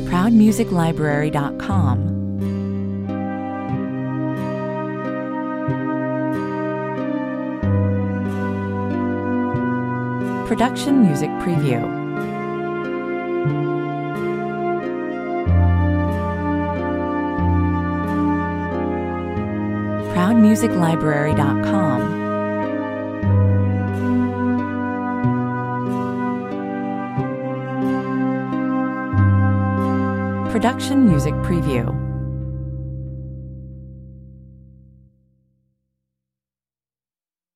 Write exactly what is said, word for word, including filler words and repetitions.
proud music library dot com. Production Music Preview. proud music library dot com. Production Music Preview.